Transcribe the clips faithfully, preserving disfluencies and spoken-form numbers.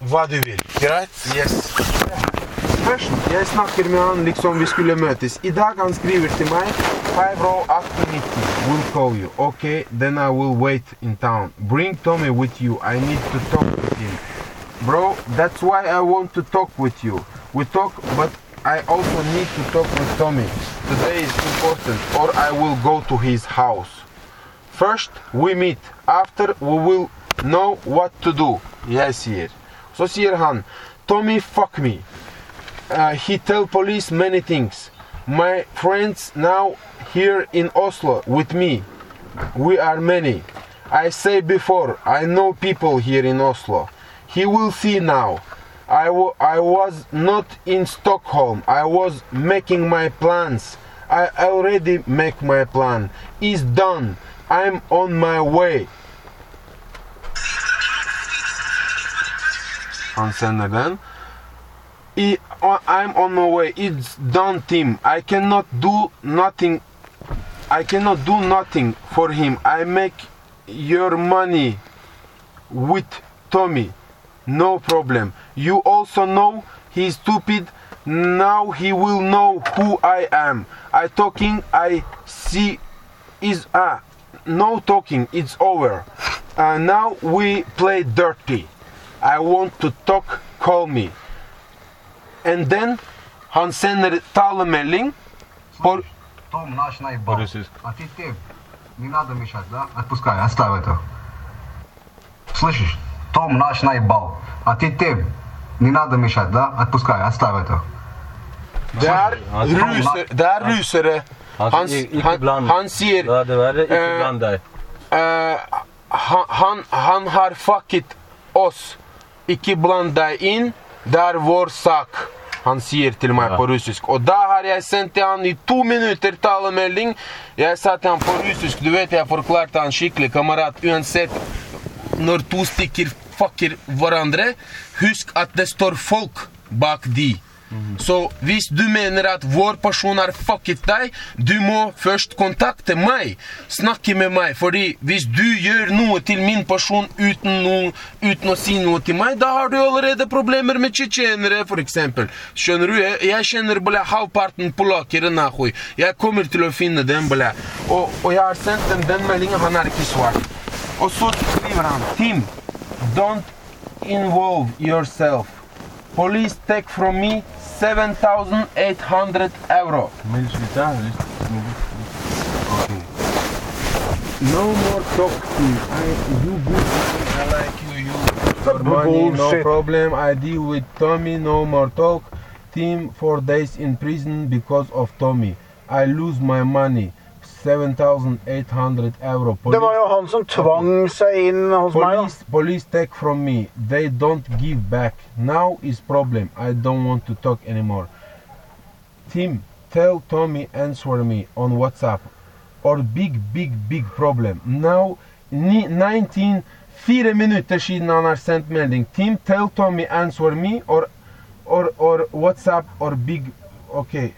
hva du vil. Greit? Yes. Først, jeg snakker med han liksom vi skulle møtes. I dag han skriver til meg, Hi bro, after meeting, we'll call you. Okay, then I will wait in town. Bring Tommy with you, I need to talk with him. Bro, that's why I want to talk with you. We talk, but I also need to talk with Tommy. Today is important, or I will go to his house. First, we meet. After, we will know what to do. Jeg sier. Så sier han, Tommy, fuck me. Uh, he tell police many things. My friends now here in Oslo with me. We are many. I say before, I know people here in Oslo. He will see now. I, w I was not in Stockholm. I was making my plans. I already make my plan. It's done. I'm on my way. Han sender den. I, I'm on my way. It's done, Tim. I cannot do nothing. I cannot do nothing for him. I make your money with Tommy. No problem. You also know he's stupid. Now he will know who I am. I talking. I see. Is ah. Uh, no talking. It's over. Uh, now we play dirty. I want to talk. Call me. And then han sender talemelding по Том наш наебал. А ты ты не надо мешать, да? Отпускай, оставь это. Слышишь? Том наш наебал. А ты ты не надо мешать, да? Отпускай, оставь это. Det er ruser, det er rusere. Han, han, han sier La det være, ikke bland deg. Uh, han, han har fucket oss. Ikke bland deg inn. Det er vår sak. Han sier til meg på russisk. Og da har jeg sendt til han i to minutter talemelding. Jeg sa til han på russisk, du vet jeg forklarte han skikkelig, kamerat, uansett når to stykker fucker hverandre, husk at det står folk bak de. Mm-hmm. Så hvis du mener at vår person har fucket deg, du må først kontakte meg, snakke med meg, fordi hvis du gjør noe til min person uten, noe, uten å si noe til meg, da har du allerede problemer med tsjetsjenere, for eksempel. Skjønner du? Jeg, jeg kjenner bare halvparten polakker, nahuy. Jeg kommer til å finne dem, bare. Og, og jeg har sendt dem den meldingen, han har ikke svart. Og så skriver han, Tim, don't involve yourself. Police take from me seven thousand eight hundred euro. Okay. No more talk to me. I, you good. I like you. You your money, no problem. I deal with Tommy. No more talk. Team four days in prison because of Tommy. I lose my money. seven thousand eight hundred euro. Police, det var jo han som tvang seg inn hos police, meg da. Police take from me. They don't give back. Now is problem. I don't want to talk anymore. Tim, tell Tommy answer me on WhatsApp. Or big, big, big problem. Now, nineteen, fire minutter siden han har sendt melding. Tim, tell Tommy answer me or, or, or WhatsApp or big, okay.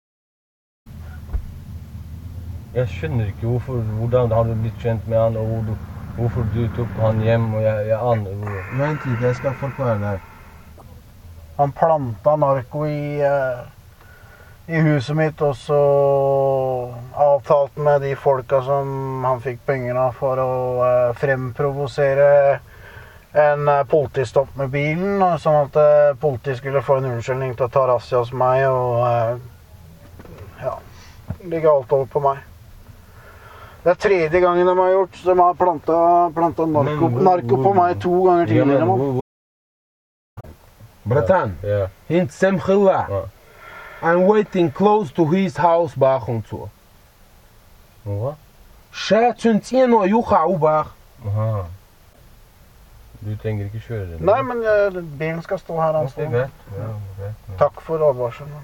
Jeg skjønner ikke hvorfor, hvordan har du blitt kjent med han, og hvor, hvorfor du tok han hjem, og jeg, jeg aner hvor. Vent litt, jeg skal forklare deg. Han planta narko i, uh, i huset mitt, og så avtalt med de folka som han fikk penger av for å uh, fremprovosere en uh, politistopp med bilen, sånn at uh, politiet skulle få en unnskyldning til å ta razzia hos meg, og uh, ja, ligge alt over på meg. Det er tredje gangen de har gjort, de har planta, planta narko, narko på meg to ganger tidligere. Man. Bratan, yeah. hint semkhilla. Yeah. I'm waiting close to his house bakhuntu. Hva? Shatsuntino yuha ubakh. Aha. Du trenger ikke kjøre den. Nei, men uh, bilen skal stå her. Okay, vet. Ja, vet. Ja. Takk for advarselen.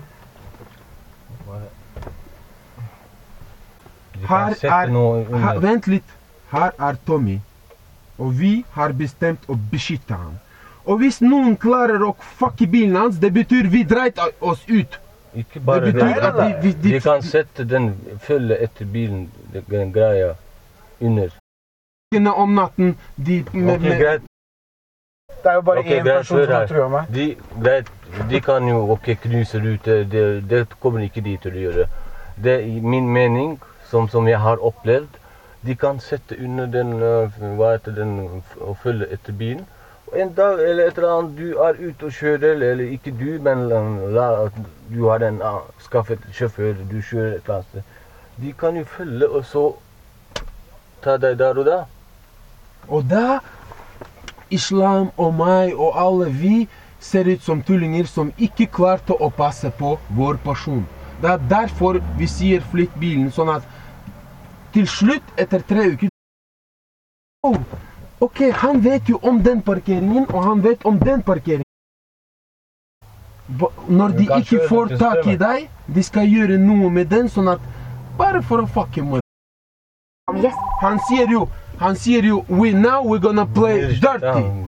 Her er, her, vent litt, her er Tommy, og vi har bestemt å beskytte han. Og hvis noen klarer å fucke bilen hans, det betyr vi dreit oss ut. Ikke bare det, det, det. Vi, vi, de kan sette den følge etter bilen, den greia, under. Om natten, de, med, okay, greit. Det er jo bare Ok, én greit, person hør som har her. trua meg. De, greit, de kan jo ok, knuse ruter, det, det kommer ikke de til å gjøre. Det er min mening, som, som jeg har opplevd, de kan sette under den, øh, hva heter den, og følge etter bilen. Og en dag eller et eller annet, du er ute og kjører, eller, eller ikke du, men la, du har en, ah, skaffet sjåfør, du kjører et eller annet sted. De kan jo følge og så ta deg der og da. Og da, islam og meg og alle vi ser ut som tullinger som ikke klarte å passe på vår person. Det er derfor vi sier flytt bilen, sånn at til slutt, etter tre uker, oh, ok, han vet jo om den parkeringen, og han vet om den parkeringen. Ba- Når de Du kan ikke kjøre får til tak i strømmen. deg, de skal gjøre noe med den, sånn at, bare for å fucke med. Yes. Han sier jo, han sier jo, we now we're gonna play dirty.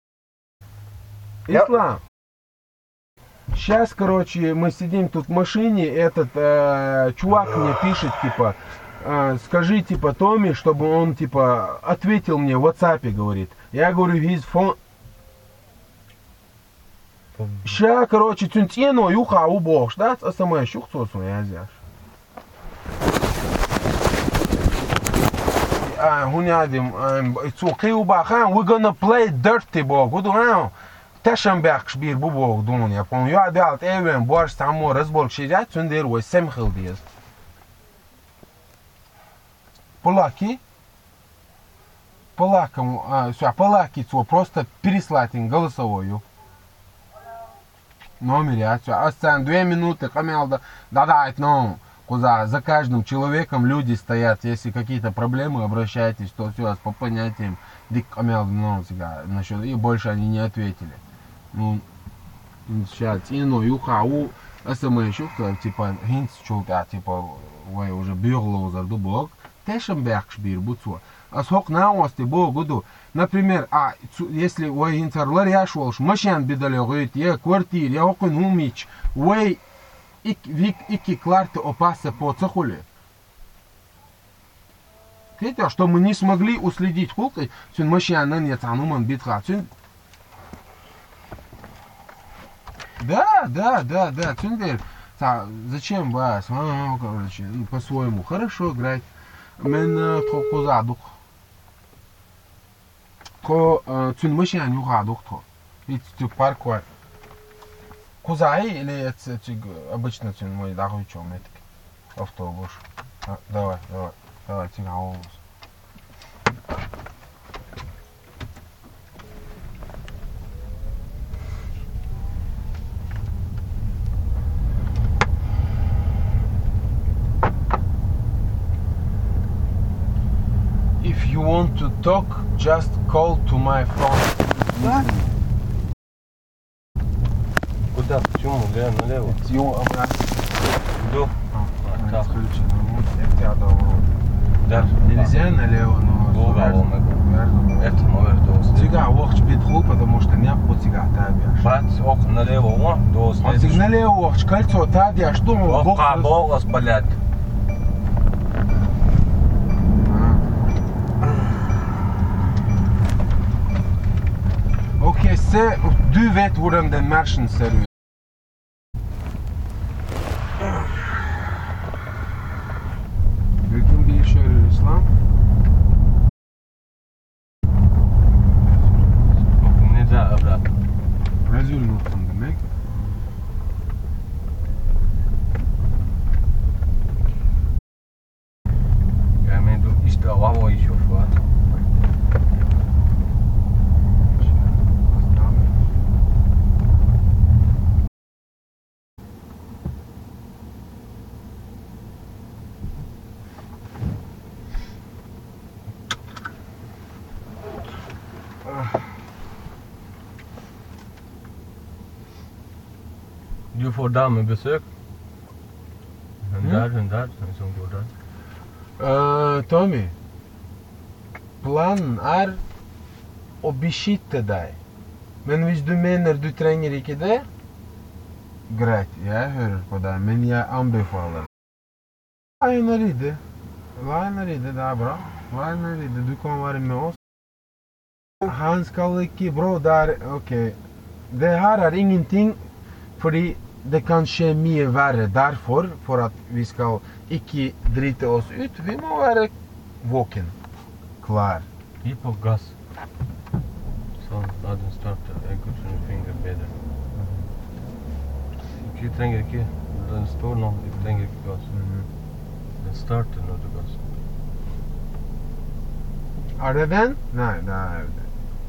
Ислам. Сейчас, короче, мы сидим тут в машине, этот э, чувак мне пишет, типа, э, скажи, типа, Томми, чтобы он, типа, ответил мне в WhatsApp, говорит. Я говорю, his phone... Ща, короче, тюнтино, юха, убог, да? Асамай, щух, сосу, я зяш. Ah, hunyadim, it's okay, ubahan, we're gonna play dirty, bog. What do you Taşenberg bir bu bog dun yapon. Ya dalt even borç tammo razbol şicat sünder ve semkhil diye. Полаки, полакам, а, все, полаки, то просто переслать им голосовую. Номер, а все, оставим две минуты, камелда, да-да, ну, куда за каждым человеком люди стоят, если какие-то проблемы, обращайтесь, то все, по понятиям, дик камелда, ну, сега, насчет, и больше они не ответили. Ну, сейчас, и ну, юха, у, смс, типа, гинц, чулта, типа, ой, уже бюрло, зарду бог, Тешенберг шбир, буцо. А схок на ости богуду. Например, а если ой интерлар яшволш, машин бедалёгыт, я квартир, я окон умич, ой ик вик ики кларты опаса по цехуле. Хотя, что мы не смогли уследить кулкой, сюн машин на нет ануман битха. Да, да, да, да, сюндер. Зачем вас? Короче, по-своему. Хорошо играть. من تخو قوزا دوخ تخو تون مشان يوغا دوخ تخو ведь tu паркуар кузай или это обычно тун мой дагы чё метик автобус давай давай давай тига автобус If you want to talk, just call to my phone. Да? Куда? Почему? Глянь налево. You обратно. До. Так. Исключено. Вот я тебя дал. Да. Нельзя налево, но... Долго Верно. Это мой дост. Сега уохч битхул, потому что не по сега табиаш. Бат, ок налево, о, дост. Он сега налево уохч, кольцо табиаш, что он бог... Ока, бог, блядь. Okej, se, du vet hvordan den marsjen ser ut. Hvilken bil kjører Islam? Neden abla? Rezil noktan demek. Yani du işte hava işiyor falan. Du får damebesök. Hundar, hundar som går der. Uh, Tommy, planen er å beskytte deg. Men hvis du mener du trenger ikke det, greit, jeg hører på deg, men jeg anbefaler. La henne rydde. La henne rydde, det er bra. La henne rydde, du kan være med oss. Han skal ikke, bro, der, ok. Det her er ingenting, fordi det kan skje mye verre. Derfor, for at vi skal ikke drite oss ut, vi må være våken. Klar. Gi på gass. Sånn, la den starte. Jeg går til en finger bedre. Du trenger ikke, den står nå, du trenger ikke gass. Den starter når du gasser. Er det den? Nei, det er det.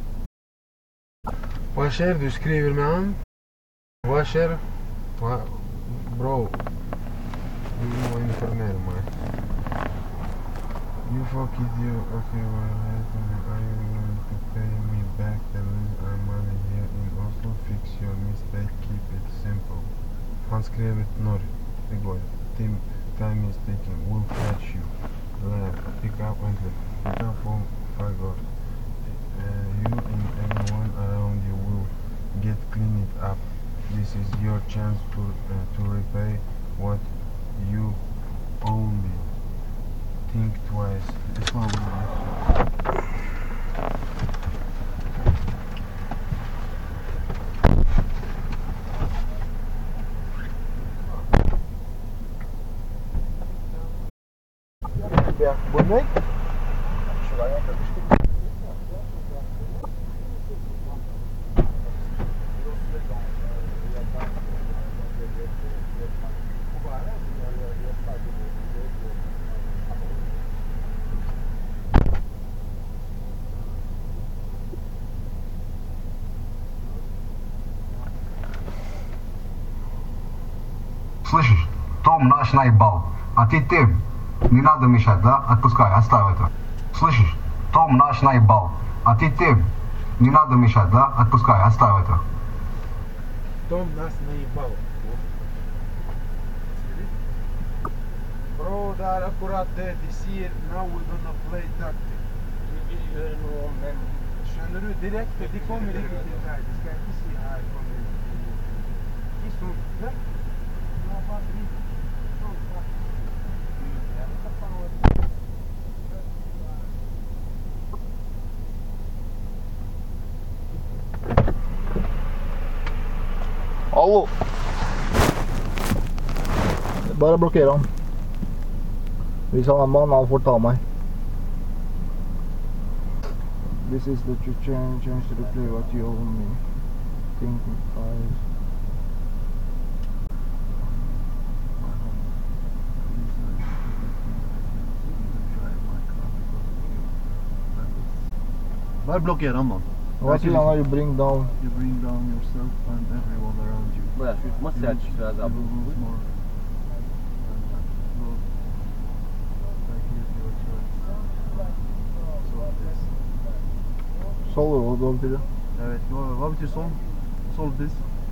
Hva skjer? Du skriver med han? Hva skjer? Hva? Bro, du må informere meg. You fuck it, you. Okay, well, are you willing to pay me back the list I'm on here in Oslo? Fix your mistake, keep it simple. Han skrev et når det går. Time, time is taking. We'll catch you. Left. Pick up and leave. Pick up from Fagor. Uh, you and everyone around you will get clean it up. This is your chance to uh, to repay what you owe me. Think twice. This one will Ja, bonnet. Слышишь? Том наш наебал. А ты ты. Не надо мешать, да? Отпускай, оставь это. Слышишь? Том наш наебал. А ты ты. Не надо мешать, да? Отпускай, оставь это. Том нас наебал. Bro, det er akkurat det de sier. Now we're gonna play tactic. Du vil gjøre noe om den. Skjønner du? Direkte. De kommer ikke til deg. De skal ikke si her. De står der. Nå bare drit. Hallo. Bare blokker han. Hvis han er mann, han får ta meg. This is the change, change to the play what you owe me. Think five. Bare blokker han, mann. What is it you bring down? You bring down yourself and everyone around you. Băi, aș fi mă You se will- aici you trează. will lose more. And, uh, well, I hear your choice. Solve this. Solve hva det betyr. Evet, hva, hva betyr sånn? Solve this.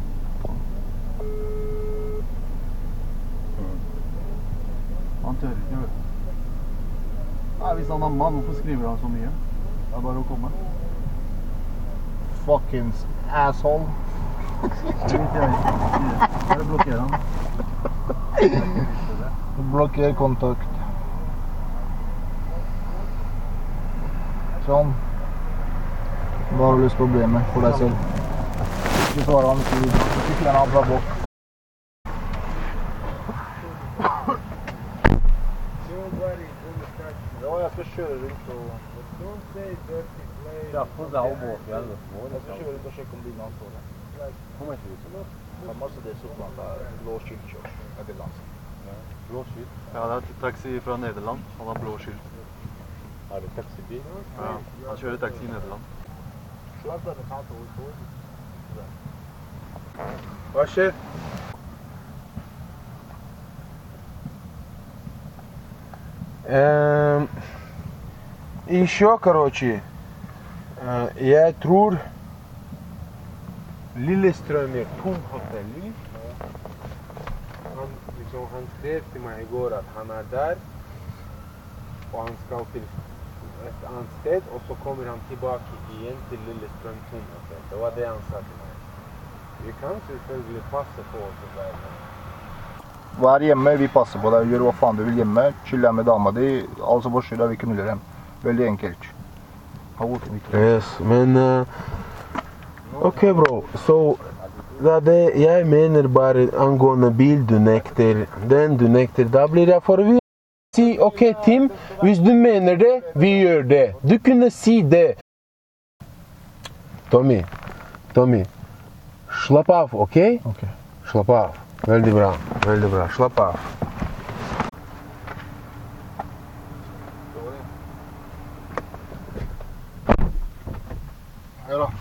Han tør ikke, vet du. Nei, hvis han er mann, hvorfor skriver han så mye? Det er bare å komme. Fuckings asshole. Det vet jeg ikke. Bare blokker han. Blokker kontakt. Sånn. Da har du løst problemet for deg selv. Ikke svarer han ikke videre. Ikke fjerne han fra bok. Ja, jeg skal kjøre rundt og... Kjappe seg opp på fjellet. Jeg skal kjøre rundt og sjekke om bilen står der. Kommer ikke ut sånn. Det er masse det som blant er blå skiltkjørt. Er det langt? Blå skyld. Ja, det er et taxi fra Nederland. Han har blå skilt. Er det taxibil? Ja, han kjører taxi i Nederland. Hva skjer? Ehm, Еще, короче, eh, jeg tror Lillestrøm er tom hotell. Han, liksom, han skrev til meg i går at han er der, og han skal til et annet sted, og så kommer han tilbake igjen til Lillestrøm tom hotell. Det var det han sa til meg. Vi kan selvfølgelig passe på oss og være der. Vær hjemme, vi passer på deg, gjør hva faen du vil hjemme, chill her med dama di, altså forstyrrer deg, vi knuller dem. Veldig enkelt. Yes, men uh, OK, bro. Så det er det jeg mener bare angående bil du nekter, den du nekter, da blir jeg forvirret. Si OK, Tim, hvis du mener det, vi gjør det. Du kunne si det. Tommy, Tommy, slapp av, OK? OK. Slapp av. Veldig bra, veldig bra. Slapp av. Hei da.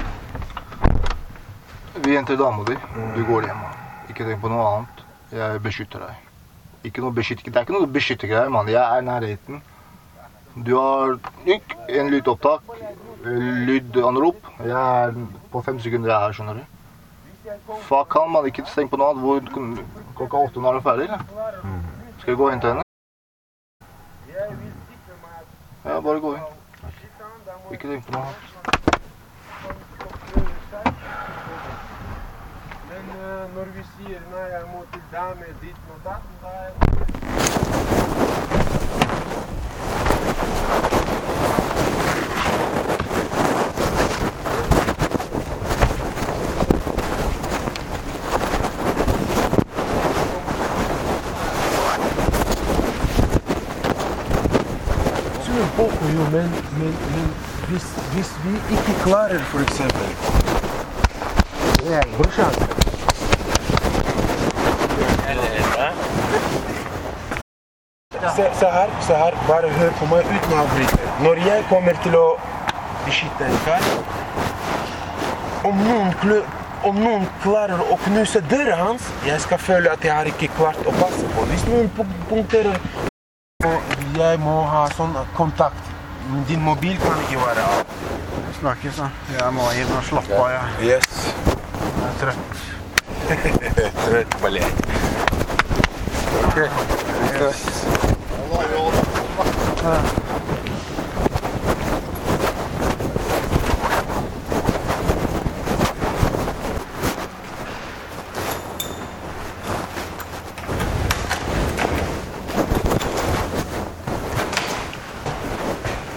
Vi henter dama di. Du går hjem. Ikke tenk på noe annet. Jeg beskytter deg. Ikke noe beskytter, det er ikke noe beskyttergreier, mann. Jeg er i nærheten. Du har en lydopptak, lydanrop. Jeg er på fem sekunder jeg er her, skjønner du. Fuck han, mann. Ikke tenk på noe annet. Hvor, klokka åtte når er du ferdig, eller? Skal vi gå og hente henne? Ja, bare gå inn. Ikke tenk på noe annet. Men når vi sier nei, jeg må til dame dit og datten, da er Sur poco jo, men, men, men hvis, hvis vi ikke klarer for eksempel Brorsan. Se, se her, se her, bare hør på meg uten å avbryte. Når jeg kommer til å beskytte en kar, om noen, klø, om noen klarer å knuse døra hans, jeg skal føle at jeg har ikke klart å passe på. Hvis noen punkterer, jeg må ha sånn kontakt. Din mobil kan ikke være av. Snakkes, da. Jeg må inn og slappe av, jeg. Yes. Jeg er trøtt. Trøtt, blядь. Ok. Yes. Allah, Allah. Ja.